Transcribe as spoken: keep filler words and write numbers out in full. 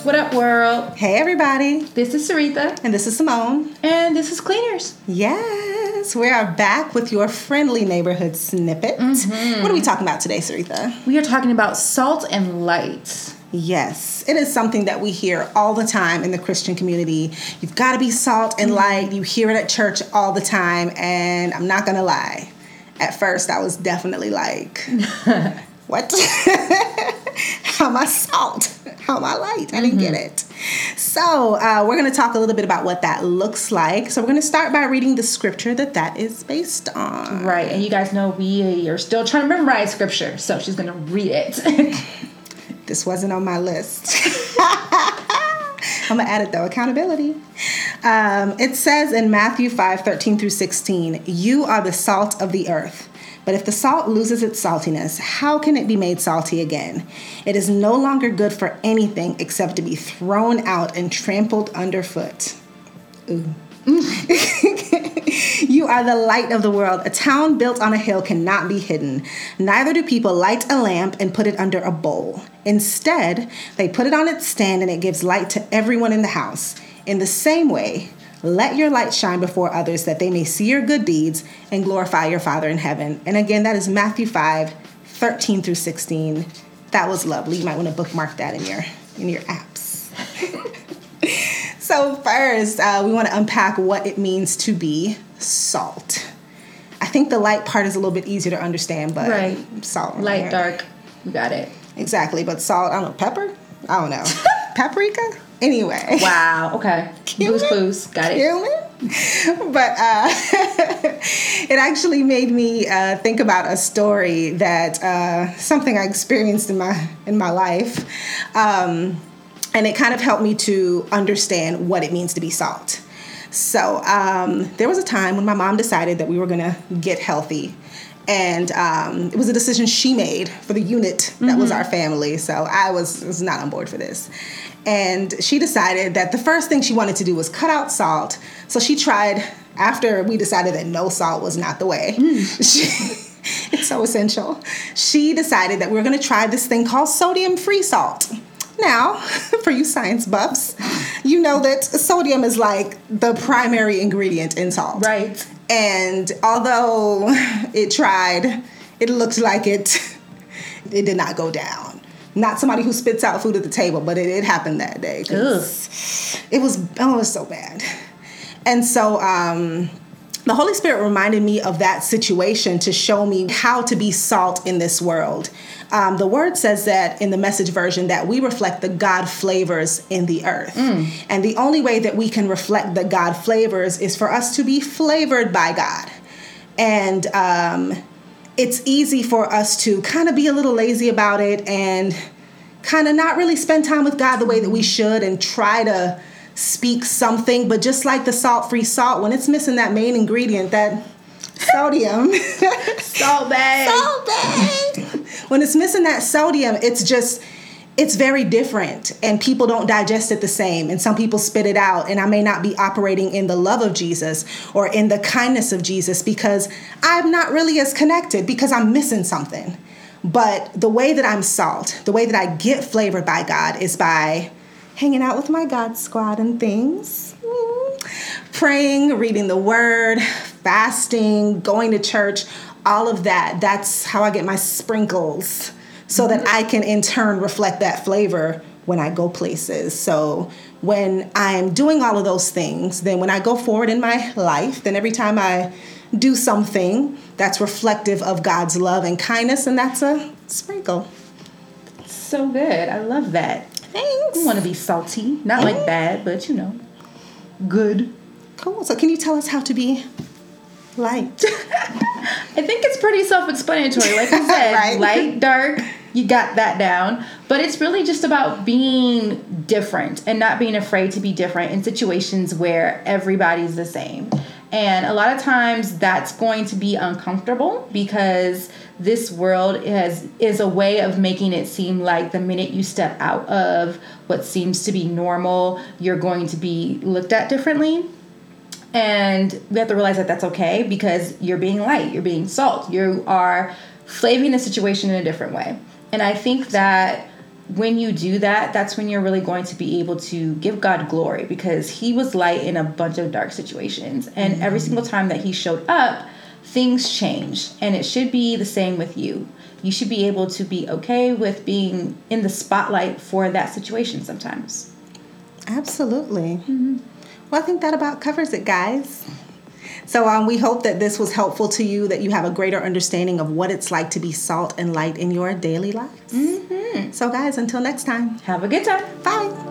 What up, world? Hey, everybody. This is Sarita. And this is Simone. And this is Cleaners. Yes, we are back with your friendly neighborhood snippet. Mm-hmm. What are we talking about today, Sarita? We are talking about salt and light. Yes, it is something that we hear all the time in the Christian community. You've got to be salt and light. You hear it at church all the time. And I'm not going to lie. At first, I was definitely like, what? How am I salt? How am I light? I didn't mm-hmm. get it. So uh, we're going to talk a little bit about what that looks like. So we're going to start by reading the scripture that that is based on. Right. And you guys know we are still trying to memorize scripture. So she's going to read it. This wasn't on my list. I'm going to add it, though. Accountability. Um, it says in Matthew five, thirteen through sixteen, you are the salt of the earth. But if the salt loses its saltiness, how can it be made salty again? It is no longer good for anything except to be thrown out and trampled underfoot. Ooh. You are the light of the world. A town built on a hill cannot be hidden. Neither do people light a lamp and put it under a bowl. Instead, they put it on its stand and it gives light to everyone in the house. In the same way, let your light shine before others that they may see your good deeds and glorify your Father in heaven. And again, that is Matthew five, thirteen through sixteen. That was lovely. You might want to bookmark that in your in your apps. So first, uh, we want to unpack what it means to be salt. I think the light part is a little bit easier to understand, but right. salt. Light, right? dark. You got it. Exactly, but salt, I don't know, pepper? I don't know. Paprika? Anyway. Wow, okay. Cumin? Booze, booze. Got it. Cumin? But uh, it actually made me uh, think about a story that, uh, something I experienced in my in my life. Um, and it kind of helped me to understand what it means to be salt. So um, there was a time when my mom decided that we were going to get healthy. And um, it was a decision she made for the unit that mm-hmm. was our family. So I was, was not on board for this. And she decided that the first thing she wanted to do was cut out salt. So she tried, after we decided that no salt was not the way, mm. she, it's so essential. She decided that we were going to try this thing called sodium-free salt. Now, for you science buffs, you know that sodium is like the primary ingredient in salt. Right. And although it tried, it looked like it it did not go down. Not somebody who spits out food at the table, but it, it happened that day. It was, oh, it was so bad. And so um, the Holy Spirit reminded me of that situation to show me how to be salt in this world. Um, the word says that in the Message version that we reflect the God flavors in the earth. Mm. And the only way that we can reflect the God flavors is for us to be flavored by God. And um, it's easy for us to kind of be a little lazy about it and kind of not really spend time with God the way that we should and try to speak something. But just like the salt-free salt, when it's missing that main ingredient, that sodium. Salt bag. Salt bag. When it's missing that sodium, it's just, it's very different. And people don't digest it the same. And some people spit it out. And I may not be operating in the love of Jesus or in the kindness of Jesus because I'm not really as connected because I'm missing something. But the way that I'm salt, the way that I get flavored by God is by hanging out with my God squad and things. Praying, reading the word, fasting, going to church, all of that. That's how I get my sprinkles so that I can in turn reflect that flavor when I go places. So when I'm doing all of those things, then when I go forward in my life, then every time I do something that's reflective of God's love and kindness, and that's a sprinkle. So good. I love that. Thanks. I want to be salty. Not like bad, but you know, good. Cool. So can you tell us how to be light? I think it's pretty self-explanatory. Like I said, right? Light, dark, you got that down. But it's really just about being different and not being afraid to be different in situations where everybody's the same. And a lot of times that's going to be uncomfortable because this world has, is a way of making it seem like the minute you step out of what seems to be normal, you're going to be looked at differently. And we have to realize that that's okay because you're being light, you're being salt, you are flavoring the situation in a different way. And I think that when you do that, that's when you're really going to be able to give God glory, because he was light in a bunch of dark situations. And mm-hmm. every single time that he showed up, things changed. And it should be the same with you. You should be able to be okay with being in the spotlight for that situation sometimes. Absolutely. Mm-hmm. Well, I think that about covers it, guys. So um, we hope that this was helpful to you, that you have a greater understanding of what it's like to be salt and light in your daily lives. Mm-hmm. So guys, until next time. Have a good time. Bye.